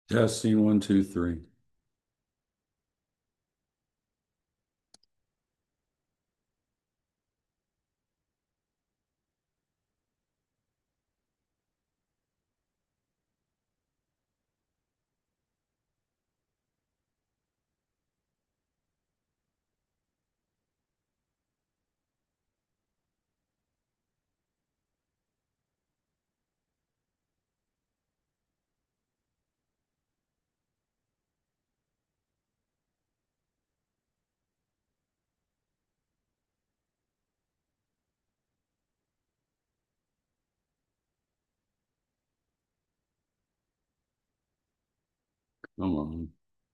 Testing one, two, three. Come on.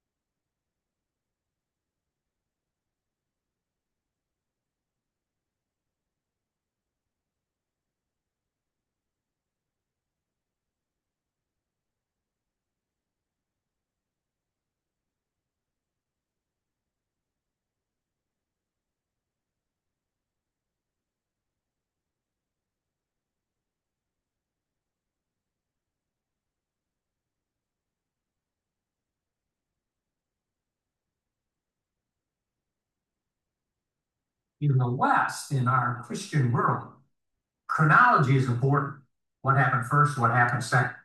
In the West, in our Christian world, chronology is important. What happened first, what happened second.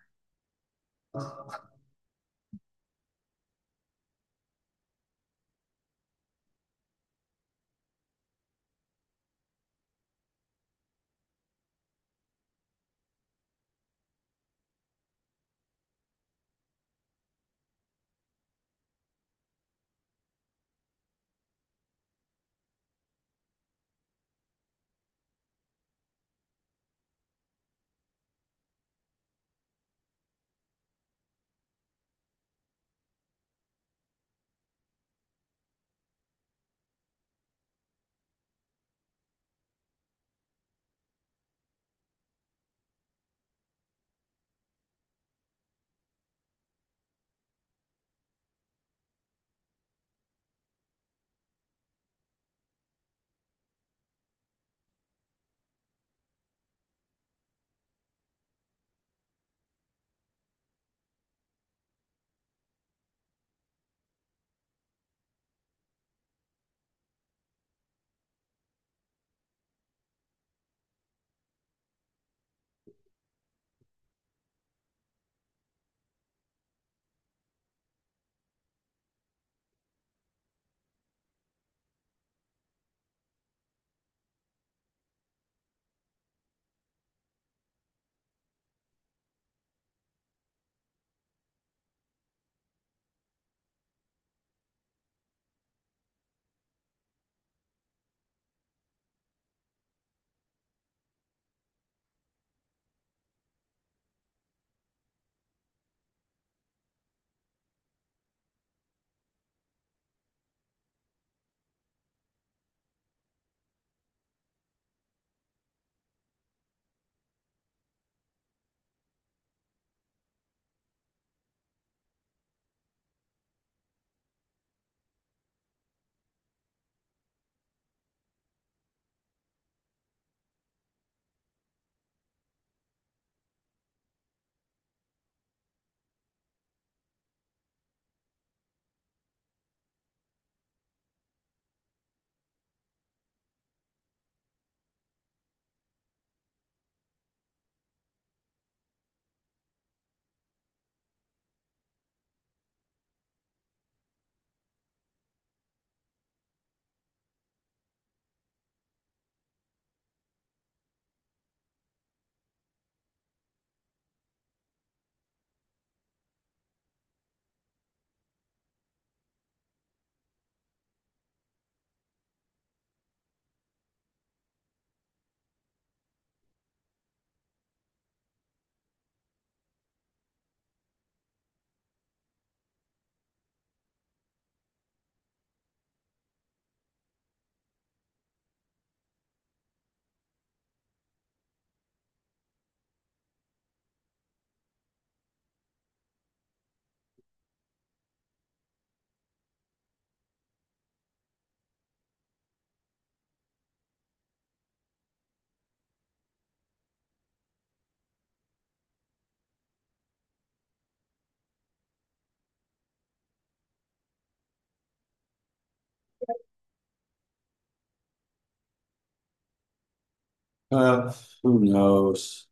Who knows?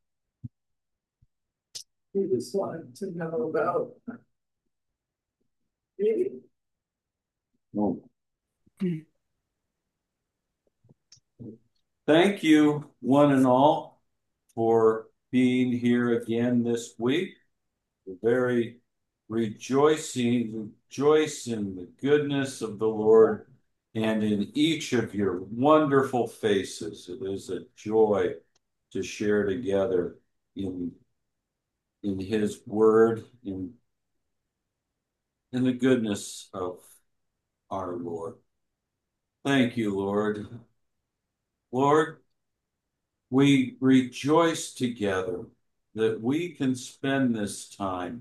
We just wanted to know about me. Oh. Thank you, one and all, for being here again this week. We're very rejoice in the goodness of the Lord and in each of your wonderful faces. It is a joy to share together in his word, in the goodness of our Lord. Thank you, Lord. Lord, we rejoice together that we can spend this time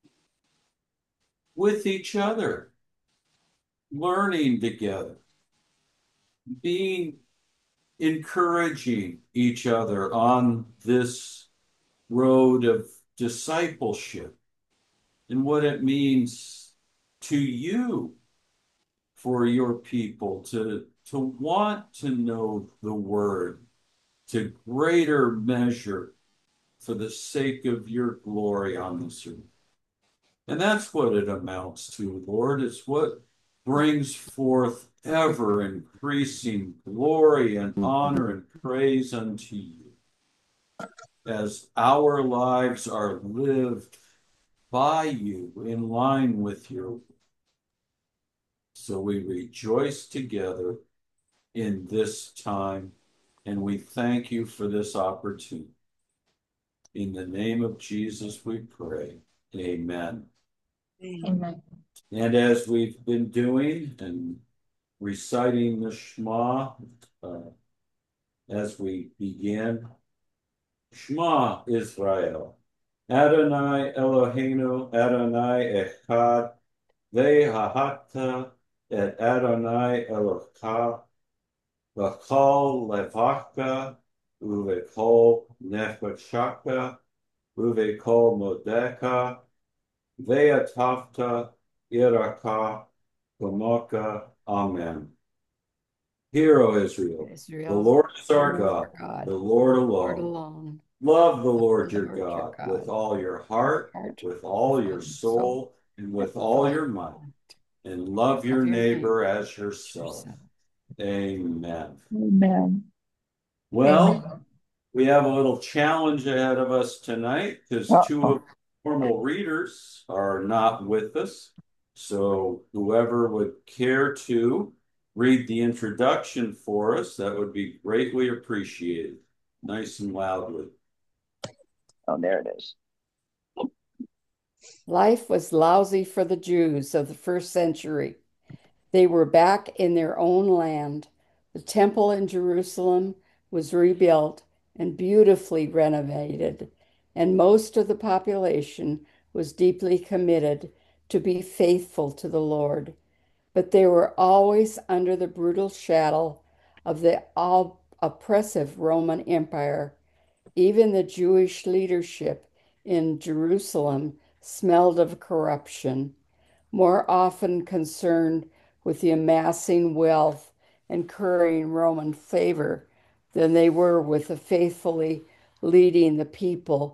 with each other, learning together, being encouraging each other on this road of discipleship and what it means to you for your people to want to know the word to greater measure for the sake of your glory on this earth. And that's what it amounts to, Lord. It's what brings forth ever increasing glory and honor and praise unto you as our lives are lived by you in line with your will. So we rejoice together in this time and we thank you for this opportunity. In the name of Jesus we pray. Amen. Amen. And as we've been doing and reciting the Shema as we begin, Shema Israel, Adonai Eloheinu, Adonai Echad, Ve'ahavta et Adonai Eloka, v'chol levacha, u'v'chol nefashaka, u'v'chol modecha, Ve'atavta iraka Gomoka. Amen. Hear, O Israel, the Lord is our God, the Lord alone. Love the Lord your God with all your heart, with all your soul, and with all your might, and love your neighbor as yourself. Amen. Amen. Well, we have a little challenge ahead of us tonight because two of the normal readers are not with us. So whoever would care to read the introduction for us, that would be greatly appreciated. Nice and loudly. Oh, there it is. Life was lousy for the Jews of the first century. They were back in their own land. The temple in Jerusalem was rebuilt and beautifully renovated, and most of the population was deeply committed to be faithful to the Lord. But they were always under the brutal shadow of the all oppressive Roman Empire. Even the Jewish leadership in Jerusalem smelled of corruption, more often concerned with the amassing wealth and currying Roman favor than they were with the faithfully leading the people.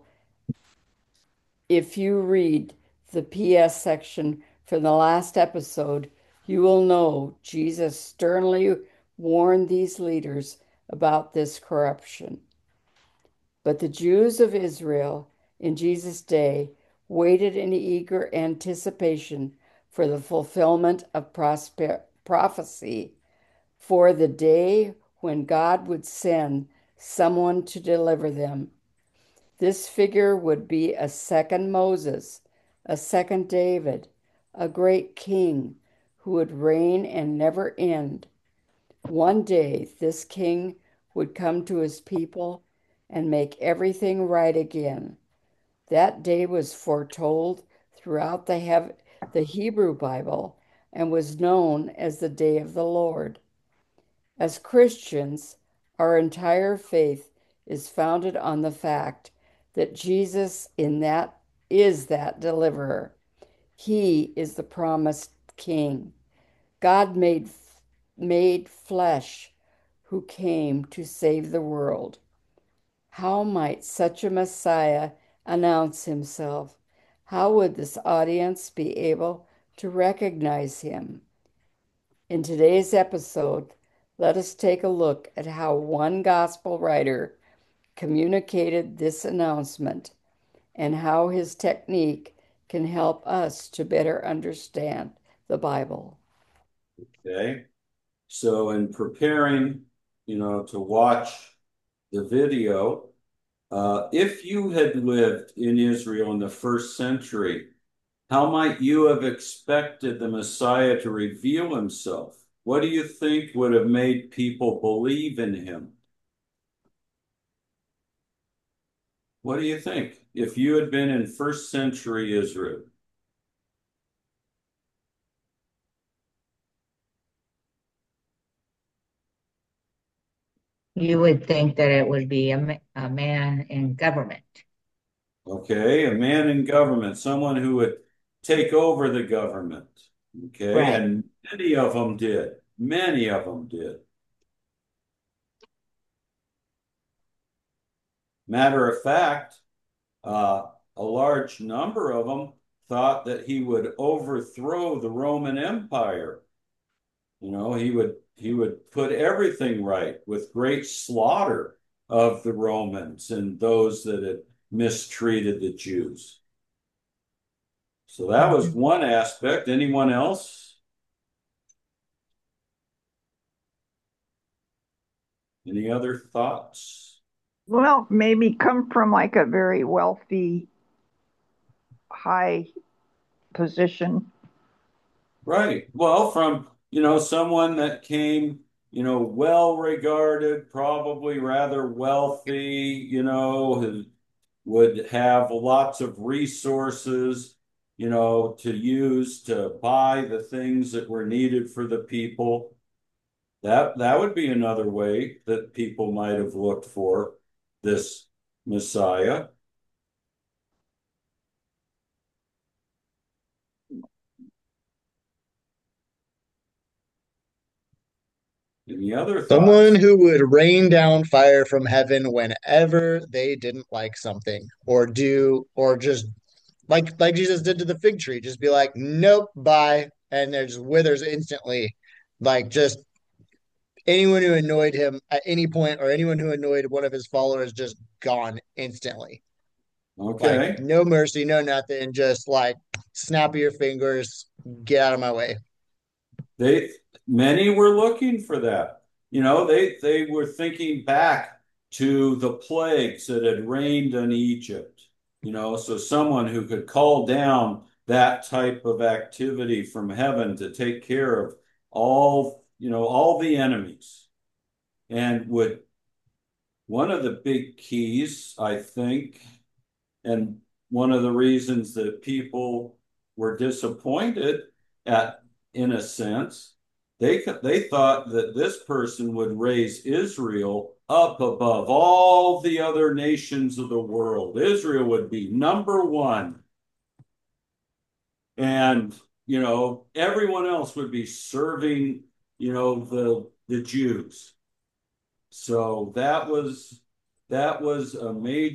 If you read the PS section from the last episode, you will know Jesus sternly warned these leaders about this corruption. But the Jews of Israel in Jesus' day waited in eager anticipation for the fulfillment of prophecy, for the day when God would send someone to deliver them. This figure would be a second Moses, a second David, a great king who would reign and never end. One day, this king would come to his people and make everything right again. That day was foretold throughout the Hebrew Bible and was known as the day of the Lord. As Christians, our entire faith is founded on the fact that Jesus is that deliverer. He is the promised king. God made flesh who came to save the world. How might such a Messiah announce himself? How would this audience be able to recognize him? In today's episode, let us take a look at how one gospel writer communicated this announcement and how his technique can help us to better understand the Bible. Okay. So in preparing, to watch the video, if you had lived in Israel in the first century, how might you have expected the Messiah to reveal himself? What do you think would have made people believe in him? What do you think? If you had been in first century Israel? You would think that it would be a man in government. Okay, a man in government, someone who would take over the government. Okay, Right. and many of them did. Many of them did. Matter of fact, a large number of them thought that he would overthrow the Roman Empire. He would put everything right with great slaughter of the Romans and those that had mistreated the Jews. So that was one aspect. Anyone else? Any other thoughts? Well, maybe come from like a very wealthy, high position. Right. Well, from, someone that came, well regarded, probably rather wealthy, who would have lots of resources, to use to buy the things that were needed for the people. That would be another way that people might have looked for this Messiah. Any other Someone thoughts? who would rain down fire from heaven whenever they didn't like something or do or just like Jesus did to the fig tree, just be like, nope, bye, and there just withers instantly. Like just anyone who annoyed him at any point or anyone who annoyed one of his followers just gone instantly. Like Okay. no mercy, no nothing, just like snap of your fingers, get out of my way. They Many were looking for that. They were thinking back to the plagues that had rained on Egypt. So someone who could call down that type of activity from heaven to take care of all the enemies. And would one of the big keys, I think, and one of the reasons that people were disappointed at, in a sense, they thought that this person would raise Israel up above all the other nations of the world. Israel would be number one. And, everyone else would be serving, the Jews. So that was a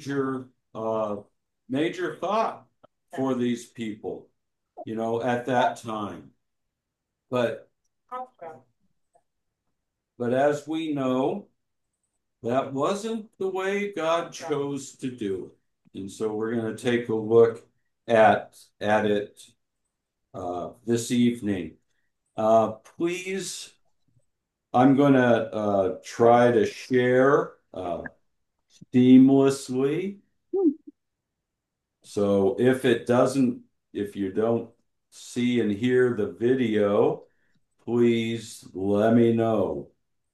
major thought for these people, at that time. But as we know, that wasn't the way God chose to do it. And so we're going to take a look at it this evening. Please, I'm going to try to share seamlessly. So if you don't see and hear the video, please let me know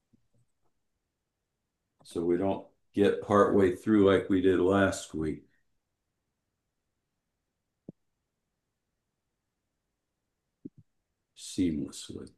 so we don't get partway through like we did last week. Seamlessly.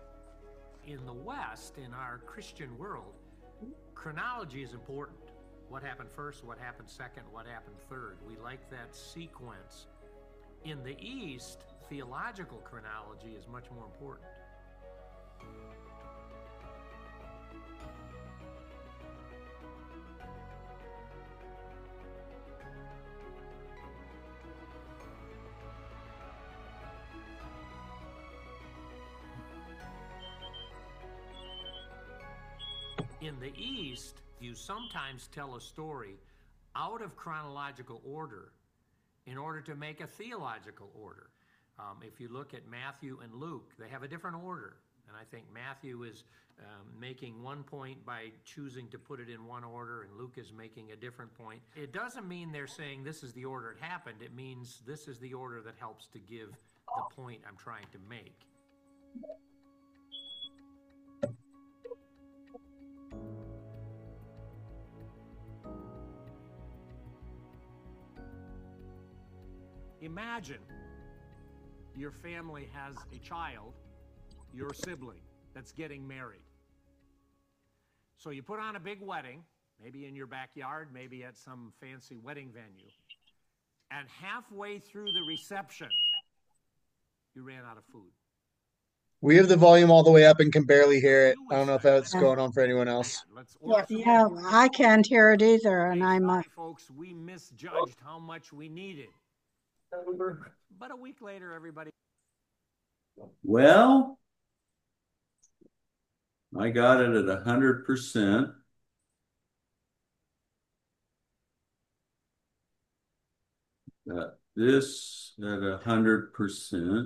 In the West, in our Christian world, chronology is important. What happened first, what happened second, what happened third. We like that sequence. In the East, theological chronology is much more important. In the East, you sometimes tell a story out of chronological order in order to make a theological order. If you look at Matthew and Luke, they have a different order. And I think Matthew is making one point by choosing to put it in one order, and Luke is making a different point. It doesn't mean they're saying this is the order it happened. It means this is the order that helps to give the point I'm trying to make. Imagine your family has a child, your sibling, that's getting married. So you put on a big wedding, maybe in your backyard, maybe at some fancy wedding venue, and halfway through the reception, you ran out of food. We have the volume all the way up and can barely hear it. I don't know if that's going on for anyone else. Yeah, I can't hear it either, and sorry, folks, we misjudged how much we needed. But a week later, everybody. Well, I got it at 100%. This at 100%.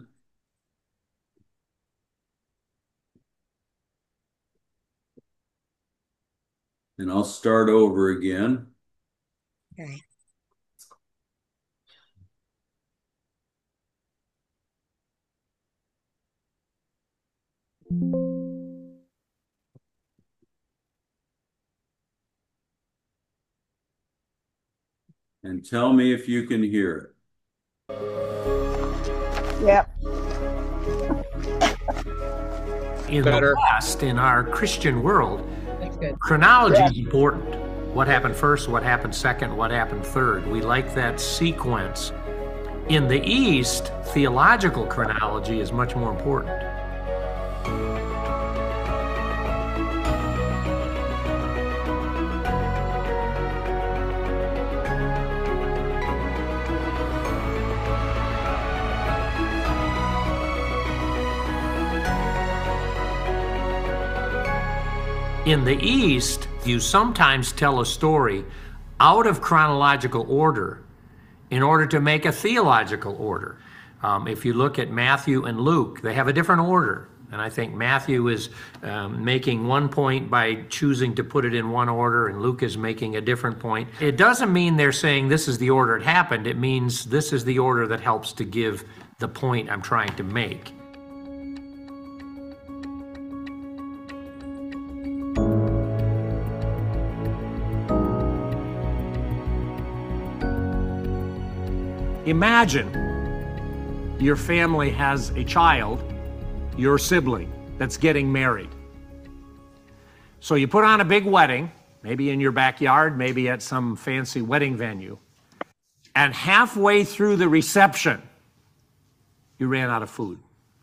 And I'll start over again. Okay. And tell me if you can hear it. Yep. In the West, in our Christian world, chronology is important. What happened first, what happened second, what happened third. We like that sequence. In the East, theological chronology is much more important. In the East, you sometimes tell a story out of chronological order in order to make a theological order. If you look at Matthew and Luke, they have a different order. And I think Matthew is making one point by choosing to put it in one order, and Luke is making a different point. It doesn't mean they're saying this is the order it happened. It means this is the order that helps to give the point I'm trying to make. Imagine your family has a child, your sibling, that's getting married. So you put on a big wedding, maybe in your backyard, maybe at some fancy wedding venue, and halfway through the reception, you ran out of food.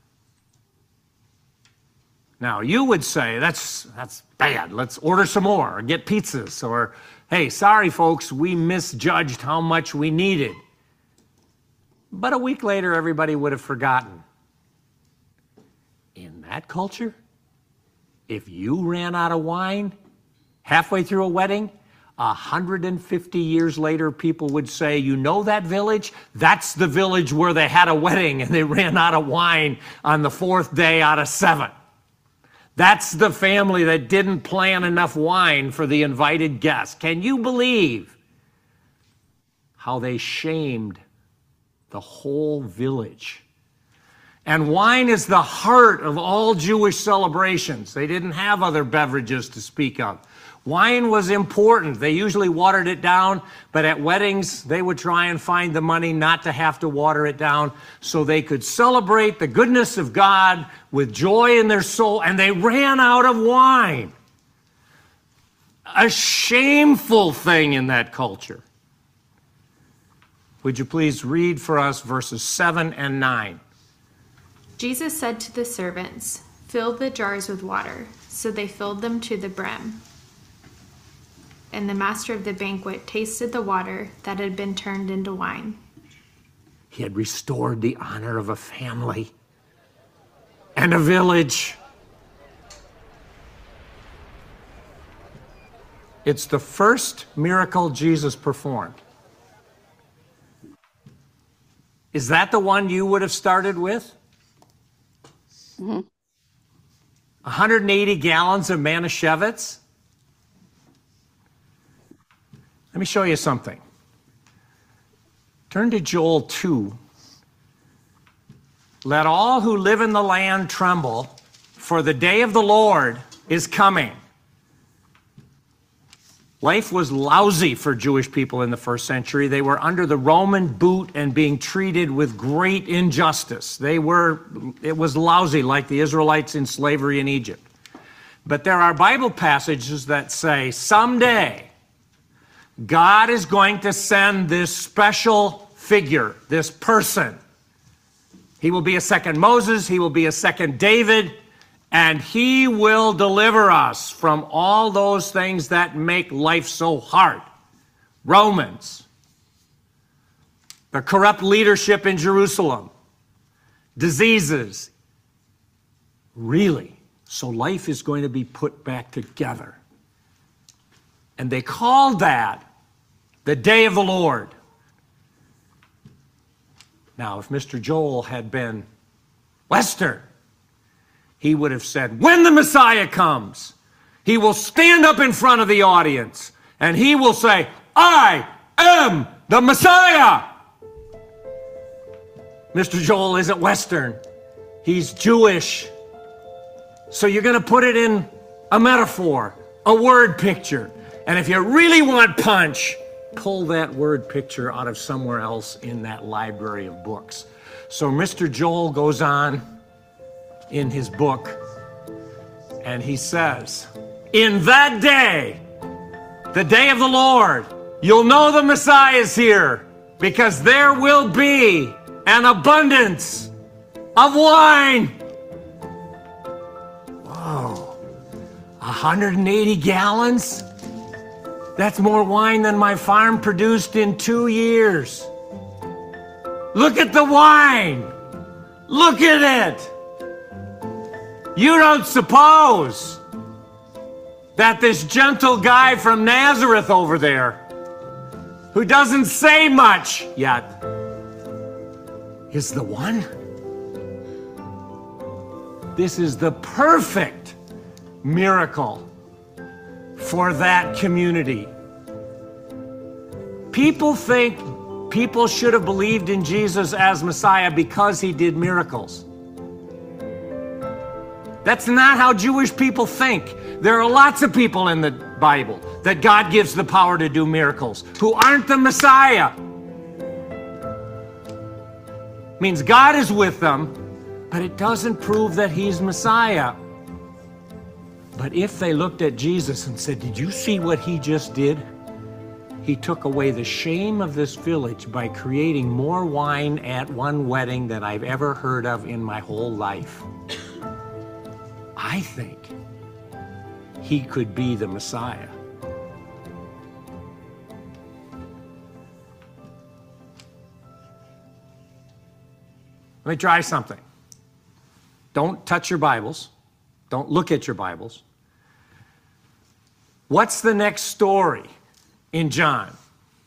Now, you would say, that's bad. Let's order some more or get pizzas. Or, hey, sorry, folks, we misjudged how much we needed. But a week later, everybody would have forgotten. In that culture, if you ran out of wine halfway through a wedding, 150 years later, people would say, you know that village? That's the village where they had a wedding and they ran out of wine on the 4th day out of 7. That's the family that didn't plan enough wine for the invited guests. Can you believe how they shamed the whole village? And wine is the heart of all Jewish celebrations. They didn't have other beverages to speak of. Wine was important. They usually watered it down, but at weddings, they would try and find the money not to have to water it down so they could celebrate the goodness of God with joy in their soul, and they ran out of wine. a shameful thing in that culture. Would you please read for us verses 7 and 9? Jesus said to the servants, "Fill the jars with water." So they filled them to the brim. And the master of the banquet tasted the water that had been turned into wine. He had restored the honor of a family and a village. It's the first miracle Jesus performed. Is that the one you would have started with? 180 gallons of Manischewitz? Let me show you something. Turn to Joel 2. Let all who live in the land tremble, for the day of the Lord is coming. Life was lousy for Jewish people in the first century. They were under the Roman boot and being treated with great injustice. It was lousy, like the Israelites in slavery in Egypt. But there are Bible passages that say someday God is going to send this special figure, this person. He will be a second Moses, he will be a second David, and he will deliver us from all those things that make life so hard. Romans, the corrupt leadership in Jerusalem, diseases. Really? So life is going to be put back together. And they called that the day of the Lord. Now, if Mr. Joel had been Western, he would have said, when the Messiah comes, he will stand up in front of the audience and he will say, I am the Messiah. Mr. Joel isn't Western. He's Jewish. So you're going to put it in a metaphor, a word picture. And if you really want punch, pull that word picture out of somewhere else in that library of books. So Mr. Joel goes on in his book, and he says, in that day, the day of the Lord, you'll know the Messiah is here, because there will be an abundance of wine. Whoa, 180 gallons? That's more wine than my farm produced in 2 years. Look at the wine. Look at it. You don't suppose that this gentle guy from Nazareth over there, who doesn't say much yet, is the one? This is the perfect miracle for that community. People think people should have believed in Jesus as Messiah because he did miracles. That's not how Jewish people think. There are lots of people in the Bible that God gives the power to do miracles who aren't the Messiah. Means God is with them, but it doesn't prove that he's Messiah. But if they looked at Jesus and said, did you see what he just did? He took away the shame of this village by creating more wine at one wedding than I've ever heard of in my whole life. I think he could be the Messiah. Let me try something. Don't touch your Bibles. Don't look at your Bibles. What's the next story in John?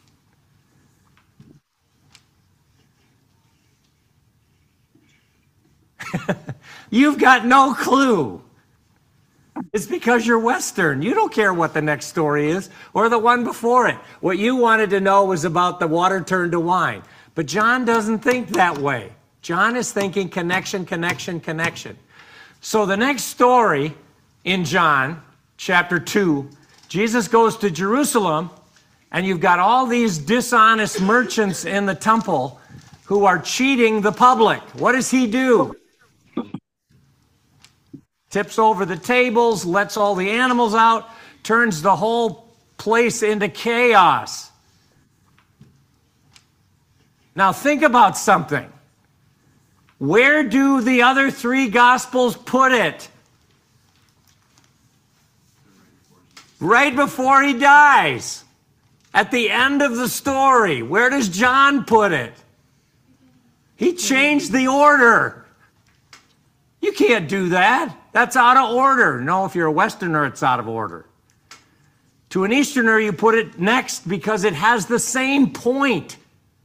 You've got no clue. It's because you're Western. You don't care what the next story is or the one before it. What you wanted to know was about the water turned to wine. But John doesn't think that way. John is thinking connection, connection, connection. So the next story in John chapter 2, Jesus goes to Jerusalem, and you've got all these dishonest merchants in the temple who are cheating the public. What does he do? Tips over the tables, lets all the animals out, turns the whole place into chaos. Now think about something. Where do the other three Gospels put it? Right before he dies. At the end of the story. Where does John put it? He changed the order. You can't do that. That's out of order. No, if you're a Westerner, it's out of order. To an Easterner, you put it next because it has the same point.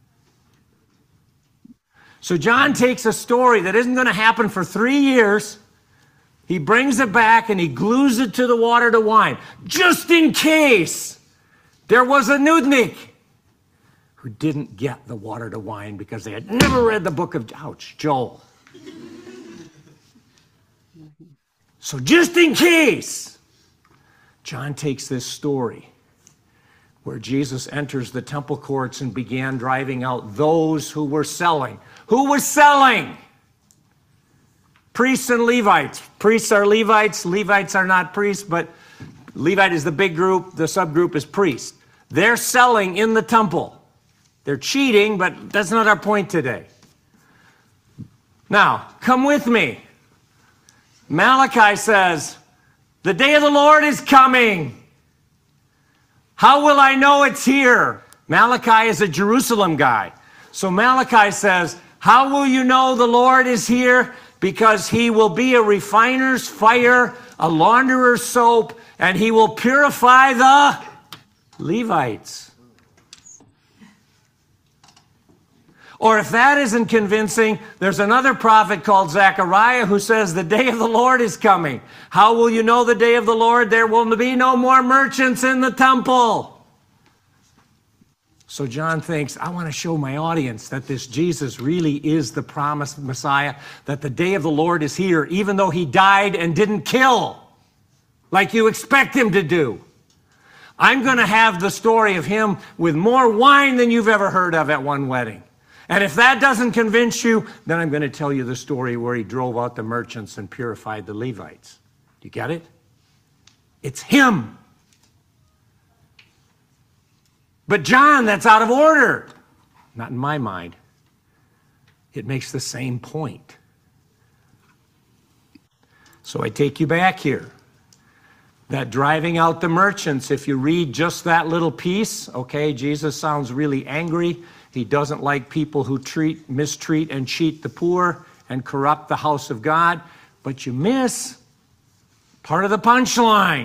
So John takes a story that isn't going to happen for 3 years. He brings it back and he glues it to the water to wine, just in case there was a nudnik who didn't get the water to wine because they had never read the book of Joel. So just in case, John takes this story where Jesus enters the temple courts and began driving out those who were selling. Who was selling? Priests and Levites. Priests are Levites. Levites are not priests, but Levite is the big group. The subgroup is priest. They're selling in the temple. They're cheating, but that's not our point today. Now, come with me. Malachi says, the day of the Lord is coming. How will I know it's here? Malachi is a Jerusalem guy. So Malachi says, how will you know the Lord is here? Because he will be a refiner's fire, a launderer's soap, and he will purify the Levites. Or if that isn't convincing, there's another prophet called Zechariah who says the day of the Lord is coming. How will you know the day of the Lord? There will be no more merchants in the temple. So John thinks, I want to show my audience that this Jesus really is the promised Messiah, that the day of the Lord is here, even though he died and didn't kill like you expect him to do. I'm going to have the story of him with more wine than you've ever heard of at one wedding. And if that doesn't convince you, then I'm going to tell you the story where he drove out the merchants and purified the Levites. Do you get it? It's him. But John, that's out of order. Not in my mind. It makes the same point. So I take you back here. That driving out the merchants, if you read just that little piece, okay, Jesus sounds really angry. He doesn't like people who mistreat and cheat the poor and corrupt the house of God. But you miss part of the punchline.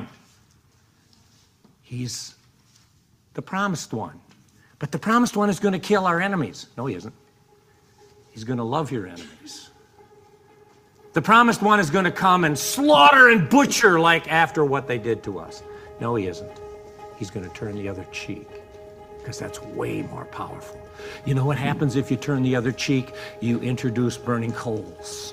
He's the promised one. But the promised one is going to kill our enemies. No, he isn't. He's going to love your enemies. The promised one is going to come and slaughter and butcher like after what they did to us. No, he isn't. He's going to turn the other cheek because that's way more powerful. You know what happens if you turn the other cheek? You introduce burning coals.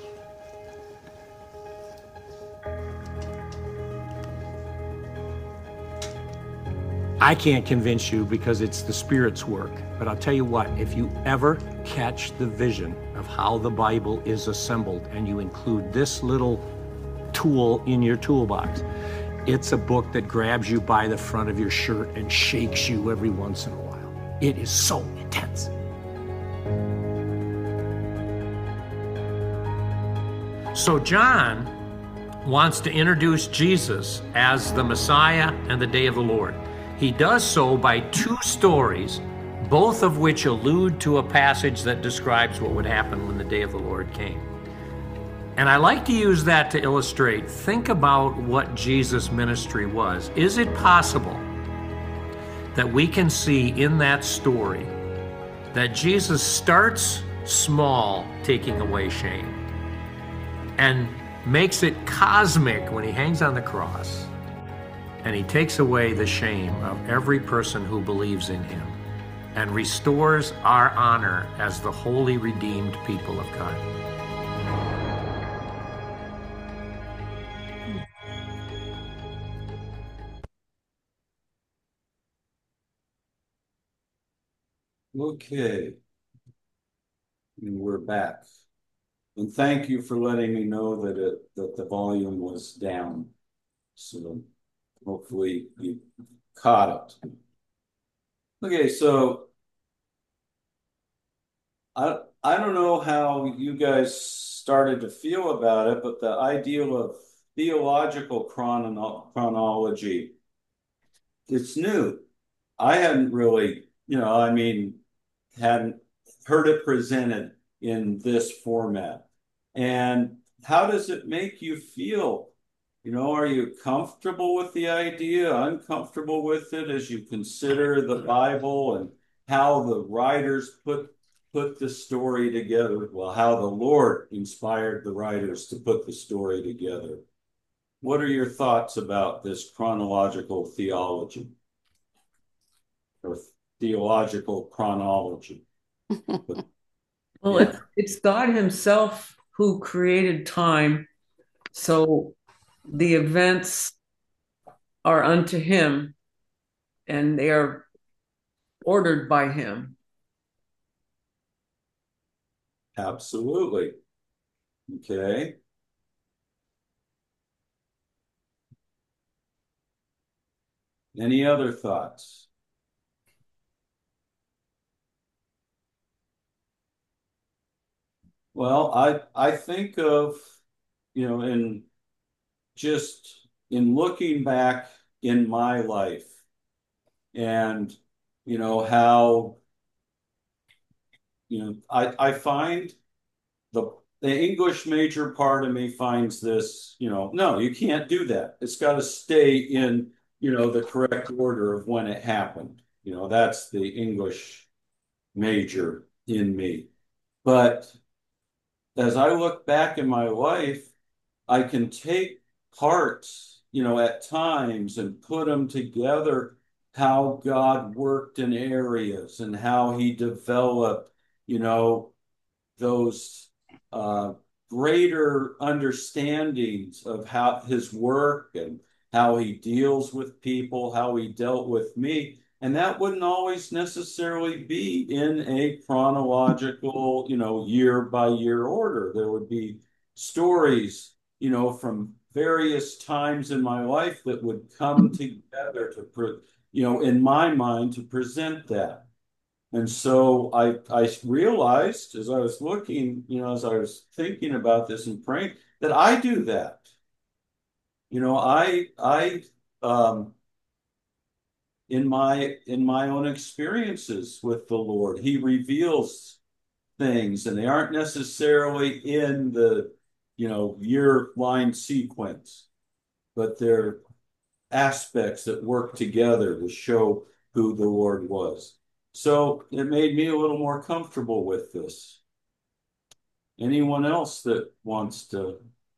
I can't convince you because it's the Spirit's work. But I'll tell you what, if you ever catch the vision of how the Bible is assembled and you include this little tool in your toolbox, it's a book that grabs you by the front of your shirt and shakes you every once in a while. It is so intense. So John wants to introduce Jesus as the Messiah and the day of the Lord. He does so by two stories, both of which allude to a passage that describes what would happen when the day of the Lord came. And I like to use that to illustrate, think about what Jesus' ministry was. Is it possible that we can see in that story that Jesus starts small, taking away shame, and makes it cosmic when he hangs on the cross, and he takes away the shame of every person who believes in him and restores our honor as the holy, redeemed people of God. Okay. And we're back. And thank you for letting me know that the volume was down. So Hopefully you caught it. Okay, so I don't know how you guys started to feel about it, but the idea of theological chronology, it's new. I hadn't really, I mean, hadn't heard it presented in this format. And how does it make you feel? Are you comfortable with the idea, uncomfortable with it as you consider the Bible and how the writers put the story together? Well, how the Lord inspired the writers to put the story together. What are your thoughts about this chronological theology or theological chronology? Well, Yeah. it's God Himself who created time, so the events are unto Him and they are ordered by Him. Absolutely. Okay. Any other thoughts? Well, I think of, in just in looking back in my life and how I find the English major part of me finds this, no, you can't do that. It's got to stay in, the correct order of when it happened. That's the English major in me. But as I look back in my life, I can take parts, at times and put them together, how God worked in areas and how he developed, those greater understandings of how his work and how he deals with people, how he dealt with me. And that wouldn't always necessarily be in a chronological, year by year order. There would be stories, from various times in my life that would come together to, in my mind, to present that. And so I realized as I was looking, as I was thinking about this and praying, that I do that. I in my own experiences with the Lord, he reveals things and they aren't necessarily in the, year line sequence, but they're aspects that work together to show who the Lord was. So it made me a little more comfortable with this. Anyone else that wants to?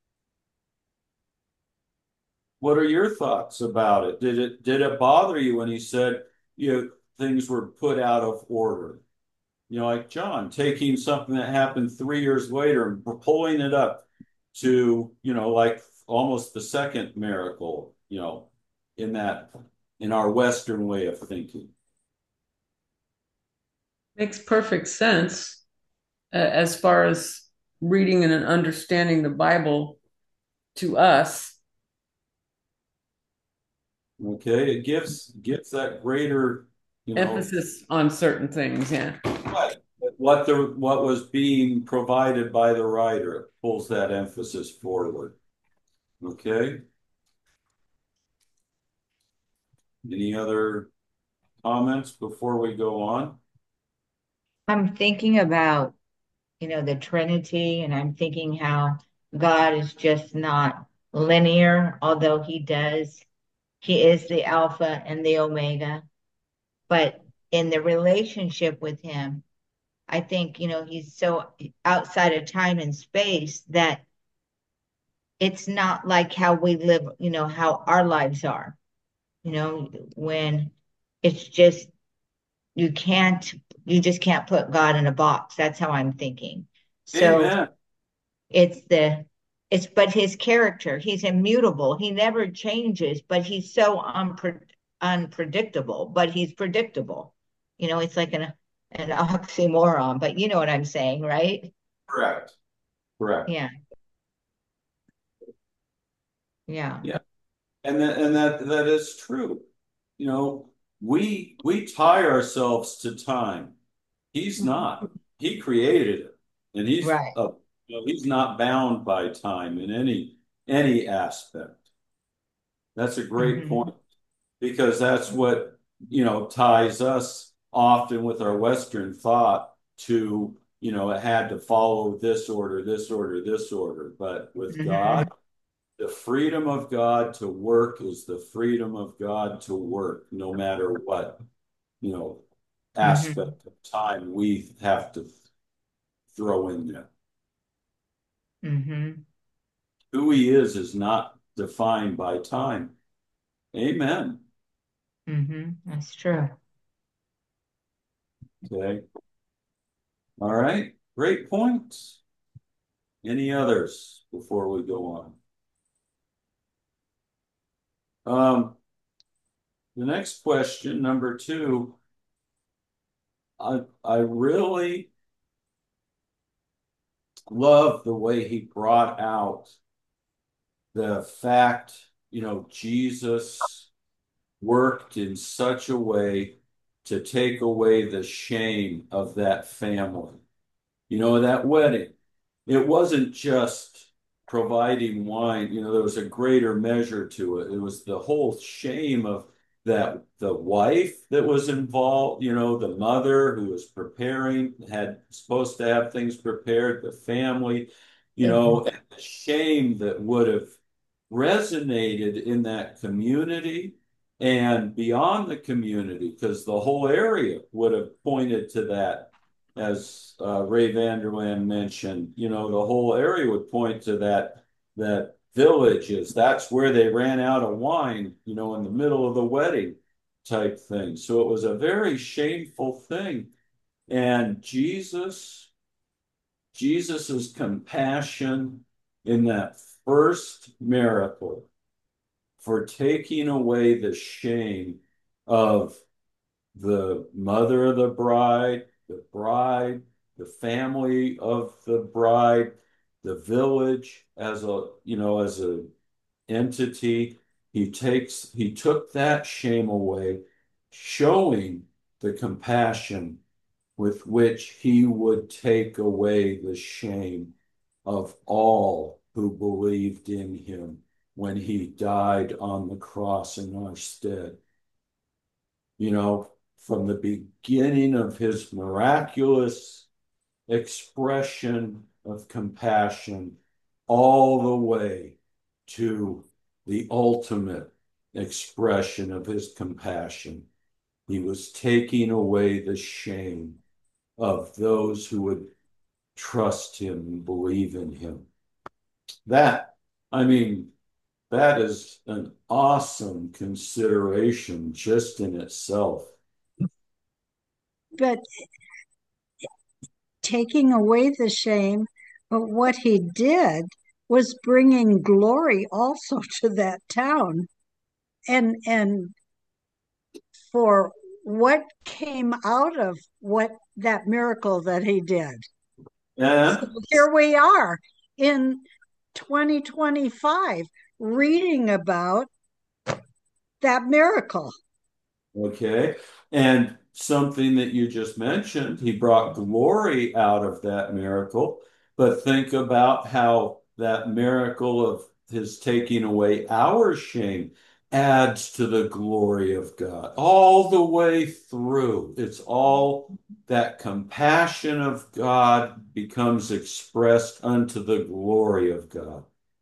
What are your thoughts about it? Did it bother you when he said, things were put out of order? Like John taking something that happened 3 years later and pulling it up to, like almost the second miracle, in our Western way of thinking. Makes perfect sense as far as reading and understanding the Bible to us. Okay, it gives that greater, Emphasis on certain things, yeah. right. What was being provided by the writer. It pulls that emphasis forward. Okay. Any other comments before we go on? I'm thinking about, the Trinity, and I'm thinking how God is just not linear, although he is the Alpha and the Omega. But in the relationship with him, I think, he's so outside of time and space that it's not like how we live, how our lives are, when it's just, you just can't put God in a box. That's how I'm thinking. So Amen. but his character, he's immutable. He never changes, but he's so unpredictable, but he's predictable. It's like an oxymoron, but you know what I'm saying, right? Correct. Correct. Yeah. Yeah. Yeah. And that is true. You know, we tie ourselves to time. He's not. He created it, and Right. he's not bound by time in any aspect. That's a great Hmm. point because that's what, ties us often with our Western thought to, it had to follow this order, this order, this order. But with Hmm. God, the freedom of God to work is the freedom of God to work, no matter what, you know, Hmm. aspect of time we have to throw in there. Hmm. Who he is not defined by time. Amen. That's true. Okay. All right. Great points. Any others before we go on? The next question, number two, I really love the way he brought out the fact, Jesus worked in such a way to take away the shame of that family. That wedding, it wasn't just providing wine, there was a greater measure to it. It was the whole shame of that, the wife that was involved, the mother who was preparing, had supposed to have things prepared, the family, and the shame that would have resonated in that community and beyond the community, because the whole area would have pointed to that, as Ray Vander Laan mentioned. The whole area would point to that villages. That's where they ran out of wine, in the middle of the wedding type thing. So it was a very shameful thing. And Jesus's compassion in that first miracle for taking away the shame of the mother of the bride, the family of the bride, the village as a entity. He took that shame away, showing the compassion with which he would take away the shame of all who believed in him when he died on the cross in our stead. From the beginning of his miraculous expression of compassion all the way to the ultimate expression of his compassion. He was taking away the shame of those who would trust him and believe in him. That, I mean, that is an awesome consideration just in itself. But taking away the shame, but what he did was bringing glory also to that town. And for what came out of what that miracle that he did. So And here we are in 2025 reading about that miracle. okay. And something that you just mentioned, he brought glory out of that miracle. But think about how that miracle of his taking away our shame adds to the glory of God all the way through. It's all that compassion of God becomes expressed unto the glory of God.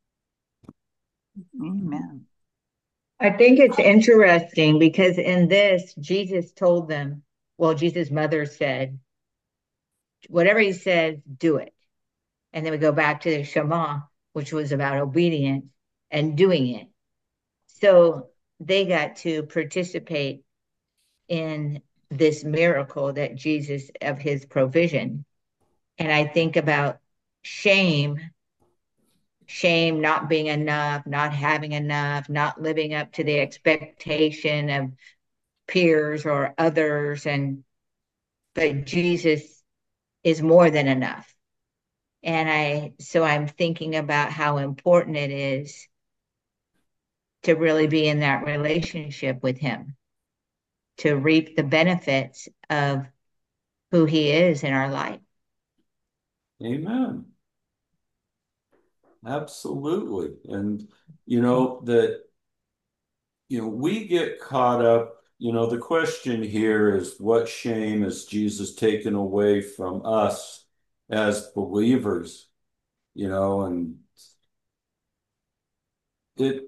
Amen. I think it's interesting because in this, Jesus told them, well, Jesus' mother said, whatever he says, do it. And then we go back to the Shema, which was about obedience and doing it. So they got to participate in this miracle that Jesus of his provision. And I think about shame, shame not being enough, not having enough, not living up to the expectation of peers or others. But Jesus is more than enough. So I'm thinking about how important it is to really be in that relationship with him, to reap the benefits of who he is in our life. Amen. Absolutely. And, you know, that, you know, we get caught up, you know, the question here is what shame has Jesus taken away from us as believers, you know, and it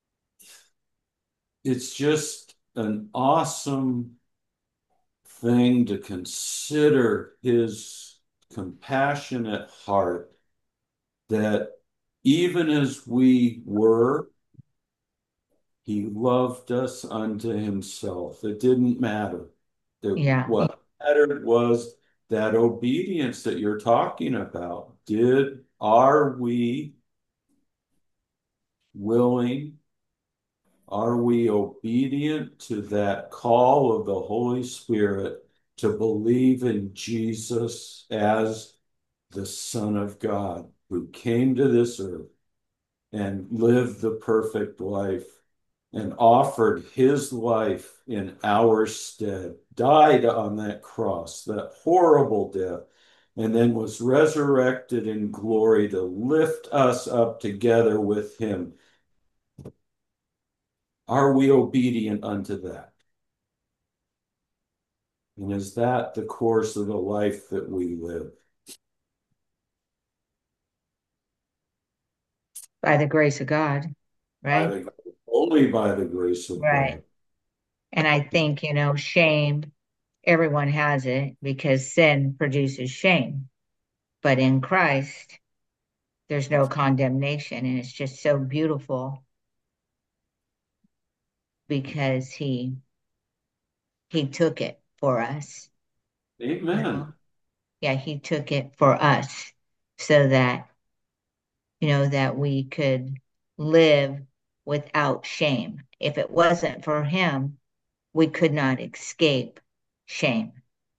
it's just an awesome thing to consider his compassionate heart that even as we were, he loved us unto himself. It didn't matter. Yeah. What mattered was that obedience that you're talking about. Are we willing? Are we obedient to that call of the Holy Spirit to believe in Jesus as the Son of God who came to this earth and lived the perfect life and offered his life in our stead, died on that cross, that horrible death, and then was resurrected in glory to lift us up together with him? Are we obedient unto that? And is that the course of the life that we live? By the grace of God, right? Only by the grace of Right. God. And I think, shame, everyone has it because sin produces shame. But in Christ, there's no condemnation. And it's just so beautiful because he took it for us. Amen. Yeah, he took it for us so that, that we could live without shame. If it wasn't for him, we could not escape shame.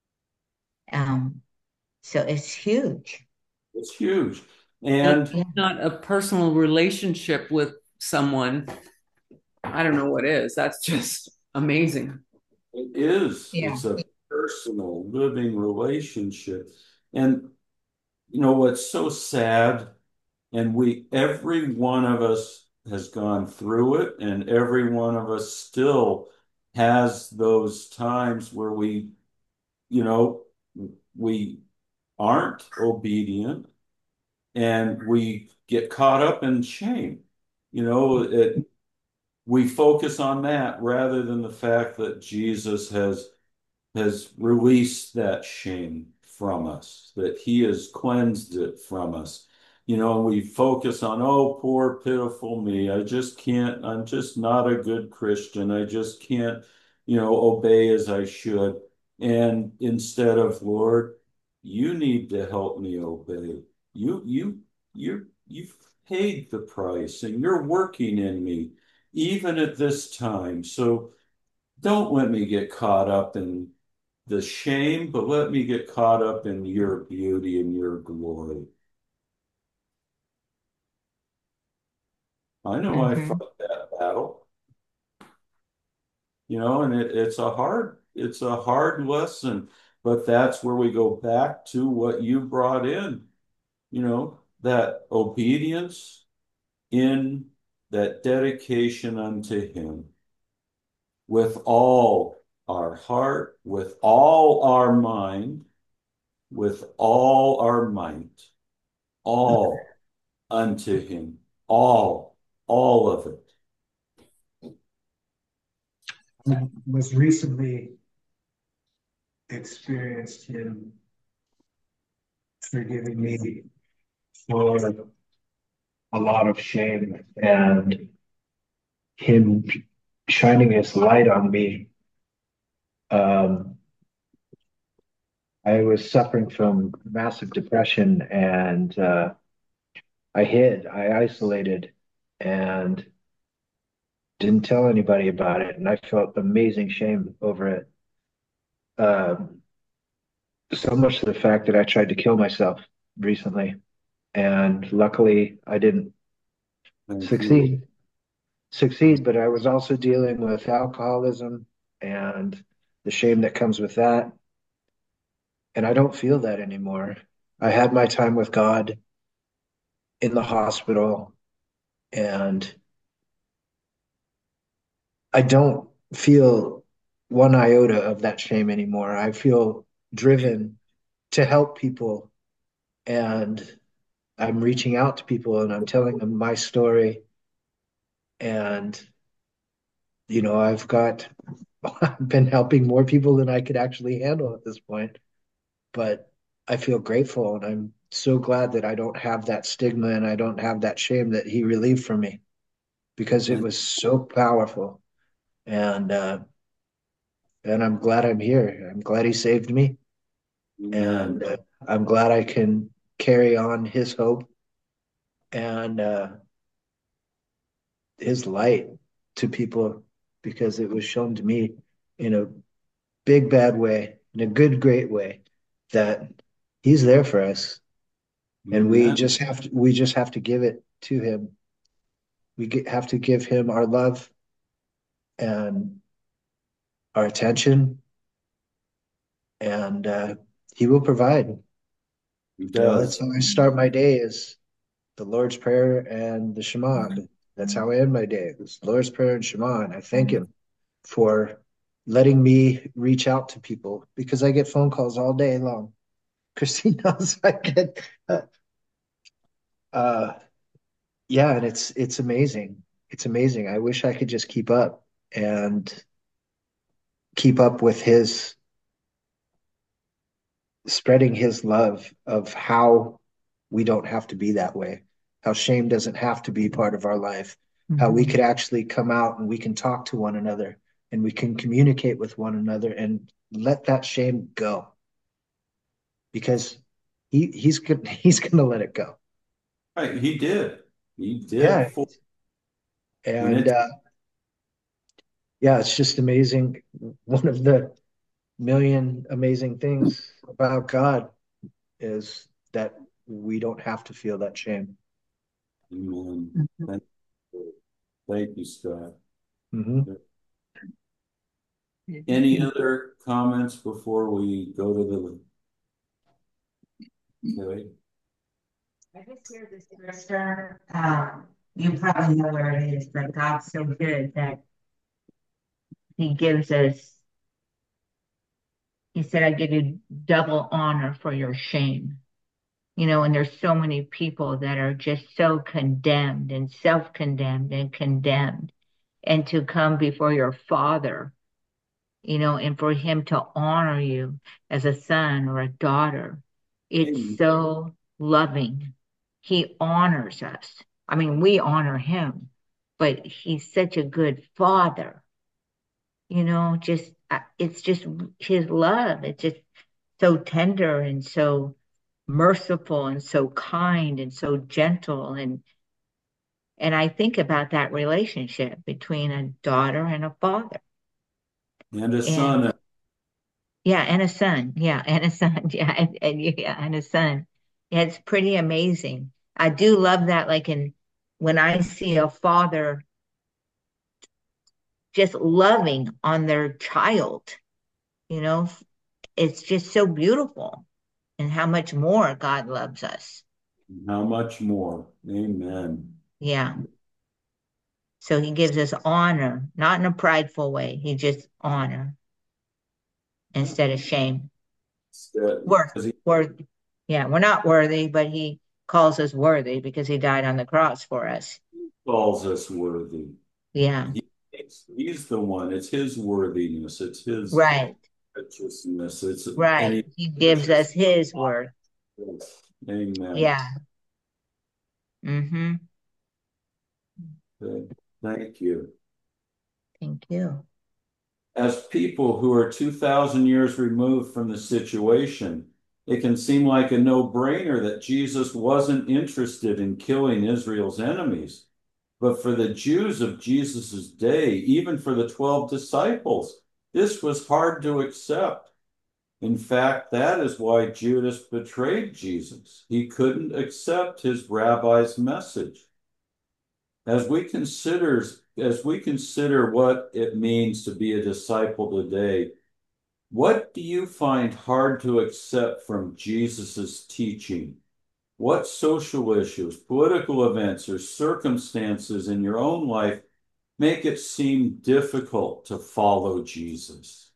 So it's huge. It's huge. And not a personal relationship with someone, I don't know what is. That's just amazing. it is. Yeah. It's a personal living relationship. And you know what's so sad, and every one of us has gone through it, and every one of us still has those times where you know, we aren't obedient and we get caught up in shame. You know, we focus on that rather than the fact that Jesus has released that shame from us, that he has cleansed it from us. You know, we focus on, oh, poor, pitiful me. I'm just not a good Christian. I just can't, obey as I should. And instead of, Lord, you need to help me obey. You've paid the price and you're working in me, even at this time. So don't let me get caught up in the shame, but let me get caught up in your beauty and your glory. I know I fought that battle, and it's a hard lesson, but that's where we go back to what you brought in, that obedience in that dedication unto him with all our heart, with all our mind, with all our might, all unto him, all of it. I was recently experienced him forgiving me for a lot of shame and him shining his light on me. I was suffering from massive depression and I isolated and didn't tell anybody about it. And I felt amazing shame over it. So much to the fact that I tried to kill myself recently. And luckily I didn't succeed. succeed, but I was also dealing with alcoholism and the shame that comes with that. And I don't feel that anymore. I had my time with God in the hospital, and I don't feel one iota of that shame anymore. I feel driven to help people, and I'm reaching out to people and I'm telling them my story. And, I've been helping more people than I could actually handle at this point. But I feel grateful and I'm so glad that I don't have that stigma and I don't have that shame that he relieved from me because it And was so powerful. And I'm glad I'm here. I'm glad he saved me, amen. and I'm glad I can carry on his hope and his light to people because it was shown to me in a big bad way, in a good great way, that he's there for us, and Amen. we just have to give it to him. Have to give him our love and our attention, and he will provide. He That's does. how I start my day is the Lord's Prayer and the Shema. That's how I end my day. It's the Lord's Prayer and Shema. And I thank him for letting me reach out to people because I get phone calls all day long. Christine knows I get, uh, yeah, and it's amazing. It's amazing. I wish I could just and keep up with his spreading his love of how we don't have to be that way, how shame doesn't have to be part of our life, how we could actually come out and we can talk to one another and we can communicate with one another and let that shame go because he's gonna let it go. Right. He did. He did. Yeah, And and it's yeah, it's just amazing. One of the million amazing things about God is that we don't have to feel that shame. amen. Thank thank you, Scott. Mm-hmm. Any other comments before we go to the okay. I just hear this scripture. You probably know where it is, but God's so good that He gives us, He said, I give you double honor for your shame. And there's so many people that are just so condemned and self-condemned and condemned. And to come before your Father, and for Him to honor you as a son or a daughter, it's Amen. so loving. He honors us. I mean, we honor Him, but He's such a good Father. Just it's just His love. It's just so tender and so merciful and so kind and so gentle, and I think about that relationship between a daughter and a father. And a And son. yeah, and a son. Yeah, and a son. Yeah, and a son. Yeah, it's pretty amazing. I do love that, like when I see a father just loving on their child, you know, it's just so beautiful, and how much more God loves us. How much more? Amen. Yeah. So He gives us honor, not in a prideful way. He just honor instead of shame. Worth, Because he worth. Yeah, we're not worthy, but He calls us worthy because He died on the cross for us. calls us worthy. Yeah, He's the one. It's his worthiness. It's his right, righteousness. And right. he He gives gives us us His worth. this. Amen. Yeah. Mm-hmm. Okay. Thank you. Thank you. As people who are 2,000 years removed from the situation, it can seem like a no-brainer that Jesus wasn't interested in killing Israel's enemies. But for the Jews of Jesus's day, even for the 12 disciples, this was hard to accept. In fact, that is why Judas betrayed Jesus. He couldn't accept his rabbi's message. As we consider as we consider what it means to be a disciple today, what do you find hard to accept from Jesus's teaching? What social issues, political events, or circumstances in your own life make it seem difficult to follow Jesus?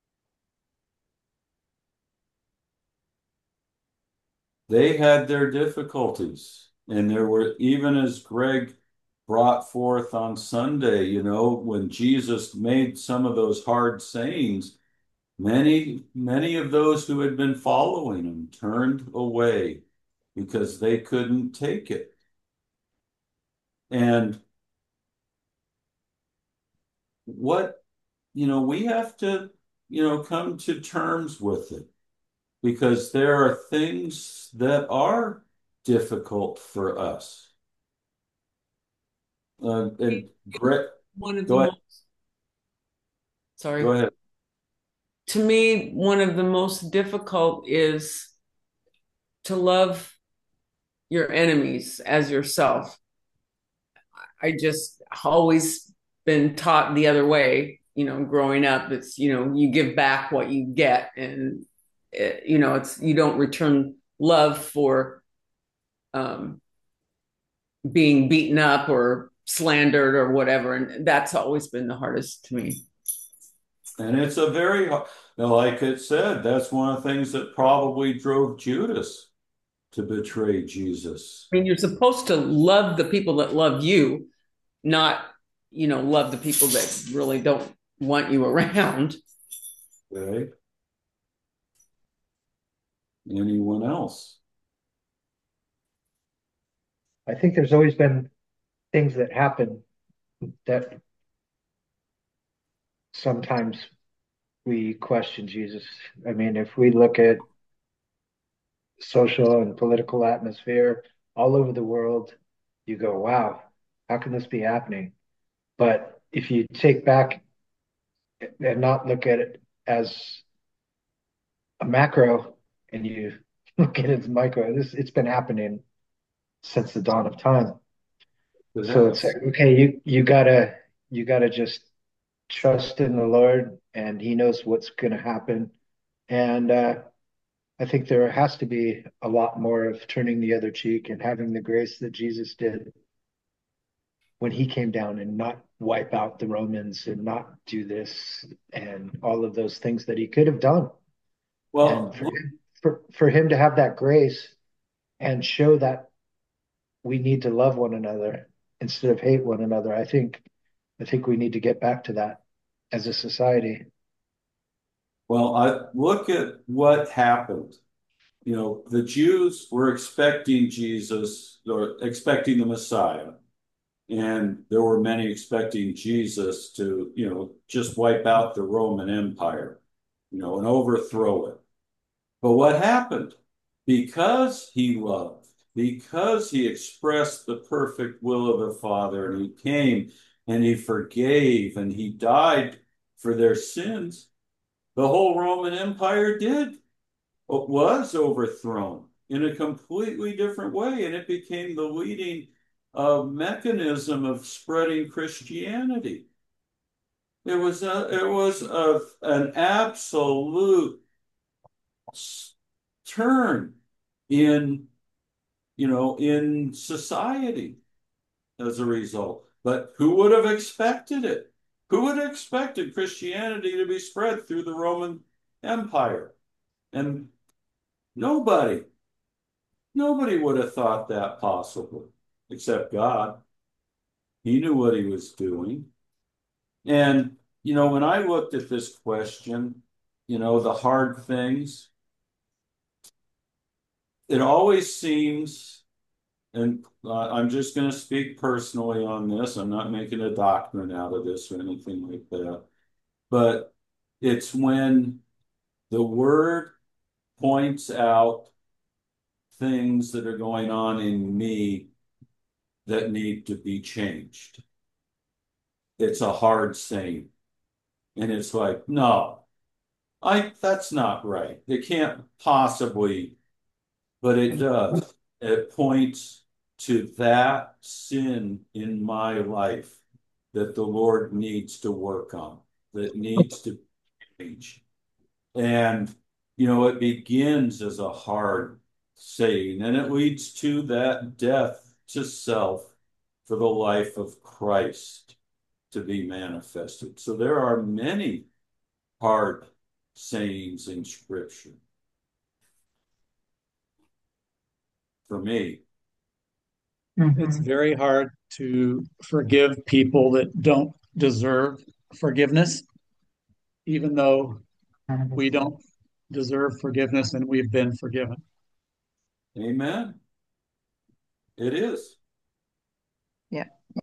They had their difficulties, and there were, even as Greg brought forth on Sunday, when Jesus made some of those hard sayings, many of those who had been following him turned away because they couldn't take it. And we have to, come to terms with it, because there are things that are difficult for us. And Brett, One of the go ahead. most, sorry. Go ahead. To me, one of the most difficult is to love your enemies as yourself. I just always been taught the other way, growing up. It's, you give back what you get, and it's, you don't return love for being beaten up or slandered or whatever. And that's always been the hardest to me. And it's a very, like it said, that's one of the things that probably drove Judas to betray Jesus. I mean, you're supposed to love the people that love you, not, love the people that really don't want you around. Okay. Anyone else? I think there's always been things that happen that sometimes we question Jesus. I mean, if we look at social and political atmosphere all over the world, you go, wow, how can this be happening? But if you take back and not look at it as a macro and you look at it as micro, it's been happening since the dawn of time. So it's like, okay, you gotta just trust in the Lord, and He knows what's gonna happen. And I think there has to be a lot more of turning the other cheek and having the grace that Jesus did when He came down, and not wipe out the Romans and not do this and all of those things that He could have done. Well, And for Him to have that grace and show that we need to love one another instead of hate one another, I think we need to get back to that as a society. well, I look at what happened. The Jews were expecting Jesus, or expecting the Messiah, and there were many expecting Jesus to, just wipe out the Roman Empire, and overthrow it. But what happened? Because he loved, because he expressed the perfect will of the Father, and he came and he forgave and he died for their sins, the whole Roman Empire was overthrown in a completely different way, and it became the leading mechanism of spreading Christianity. It was an absolute turn in in society as a result. But who would have expected it? Who would have expected Christianity to be spread through the Roman Empire? And nobody would have thought that possible, except God. He knew what he was doing. And, when I looked at this question, the hard things, it always seems, and I'm just going to speak personally on this. I'm not making a doctrine out of this or anything like that. But it's when the word points out things that are going on in me that need to be changed. It's a hard saying. And it's like, no, that's not right. It can't possibly, but it does. It points to that sin in my life that the Lord needs to work on, that needs to change. And, it begins as a hard saying, and it leads to that death to self for the life of Christ to be manifested. So there are many hard sayings in Scripture. For me, it's very hard to forgive people that don't deserve forgiveness, even though we don't deserve forgiveness and we've been forgiven. Amen. It is. Yeah.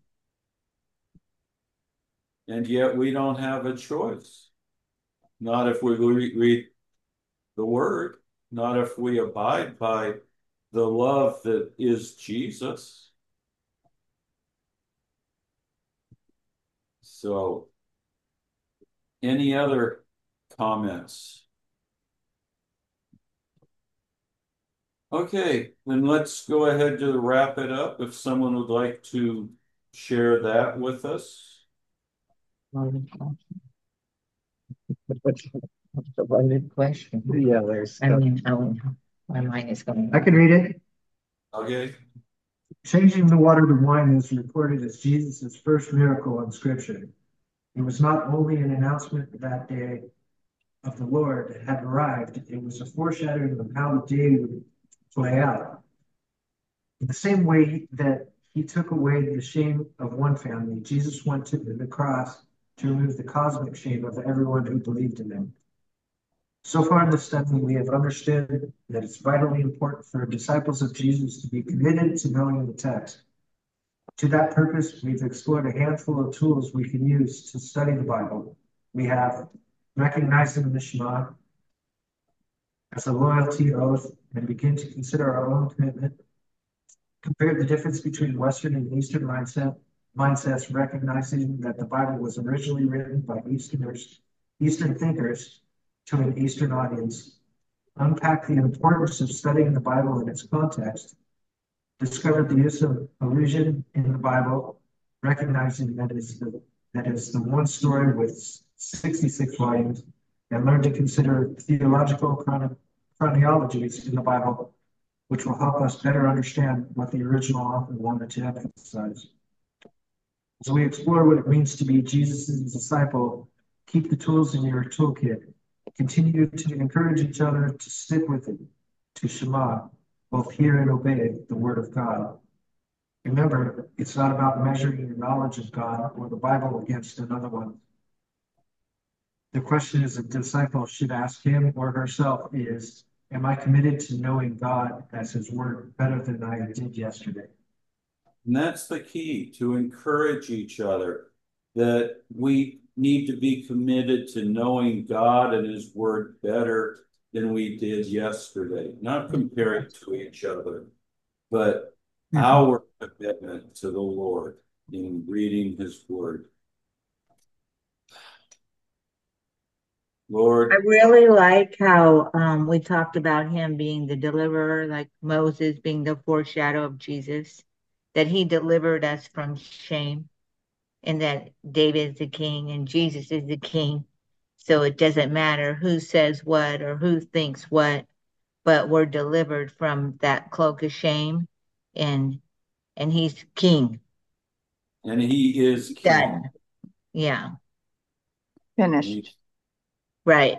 And yet we don't have a choice. Not if we read the word, not if we abide by the love that is Jesus. So, any other comments? Okay, then let's go ahead to wrap it up. If someone would like to share that with us. What's the loaded question? Yeah, there's. I mean, my mind is going. I can read it. Okay. Changing the water to wine is recorded as Jesus' first miracle in Scripture. It was not only an announcement that day of the Lord had arrived, it was a foreshadowing of how the day would play out. In the same way that he took away the shame of one family, Jesus went to the cross to remove the cosmic shame of everyone who believed in him. So far in this study, we have understood that it's vitally important for disciples of Jesus to be committed to knowing the text. To that purpose, we've explored a handful of tools we can use to study the Bible. We have recognizing the Shema as a loyalty oath and begin to consider our own commitment. Compare the difference between Western and Eastern mindsets, recognizing that the Bible was originally written by Eastern thinkers to an Eastern audience. Unpack the importance of studying the Bible in its context. Discover the use of allusion in the Bible, recognizing that it's the one story with 66 volumes, and learn to consider theological chronologies in the Bible, which will help us better understand what the original author wanted to emphasize. As we explore what it means to be Jesus' disciple, keep the tools in your toolkit. Continue to encourage each other to stick with it, to Shema, both hear and obey the word of God. Remember, it's not about measuring your knowledge of God or the Bible against another one. The question is a disciple should ask him or herself is, am I committed to knowing God as his word better than I did yesterday? And that's the key, to encourage each other, that we need to be committed to knowing God and his word better than we did yesterday, not comparing to each other, but our commitment to the Lord in reading his word. Lord, I really like how we talked about him being the deliverer, like Moses being the foreshadow of Jesus, that he delivered us from shame, and that David is the king and Jesus is the king. So it doesn't matter who says what or who thinks what, but we're delivered from that cloak of shame, and he's king. And he is king. Done. Yeah. Finished. Right.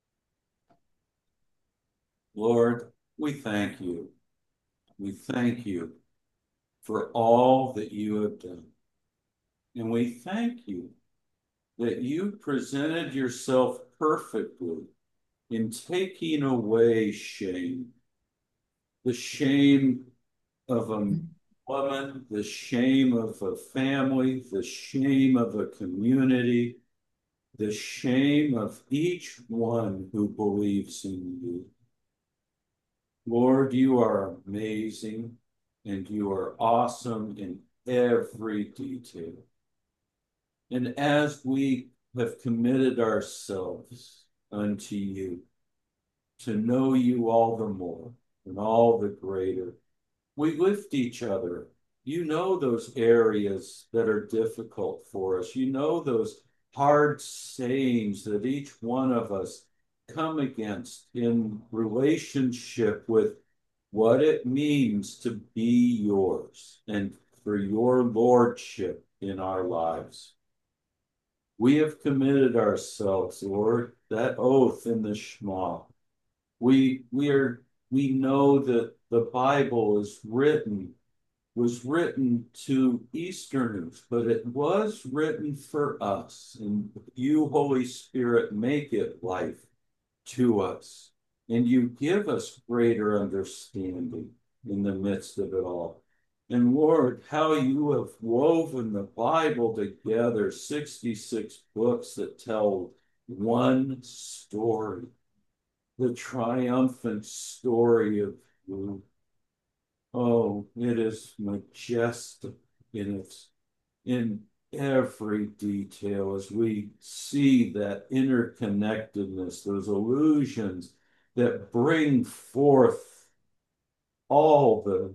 Lord, we thank you. We thank you for all that you have done. And we thank you that you presented yourself perfectly in taking away shame. The shame of a woman, the shame of a family, the shame of a community, the shame of each one who believes in you. Lord, you are amazing and you are awesome in every detail. And as we have committed ourselves unto you, to know you all the more and all the greater, we lift each other You know those areas that are difficult for us. You know those hard sayings that each one of us come against in relationship with what it means to be yours and for your lordship in our lives. We have committed ourselves, Lord, that oath in the Shema. We know that the Bible was written to Easterners, but it was written for us. And you, Holy Spirit, make it life to us. And you give us greater understanding in the midst of it all. And Lord, how you have woven the Bible together, 66 books that tell one story, the triumphant story of you. Oh, it is majestic in every detail as we see that interconnectedness, those illusions that bring forth all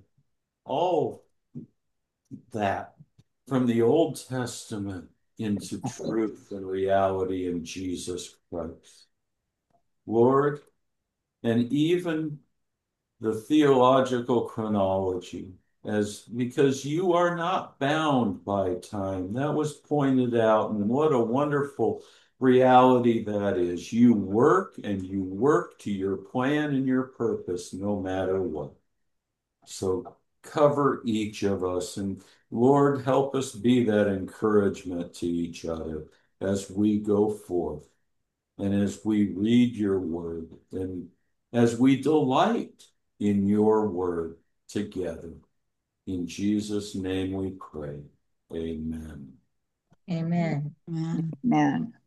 that from the Old Testament into truth and reality in Jesus Christ. Lord, and even the theological chronology, because you are not bound by time. That was pointed out, and what a wonderful reality that is. You work and you work to your plan and your purpose no matter what. So cover each of us, and Lord, help us be that encouragement to each other as we go forth and as we read your word and as we delight in your word together. In Jesus' name we pray. Amen. Amen. Amen.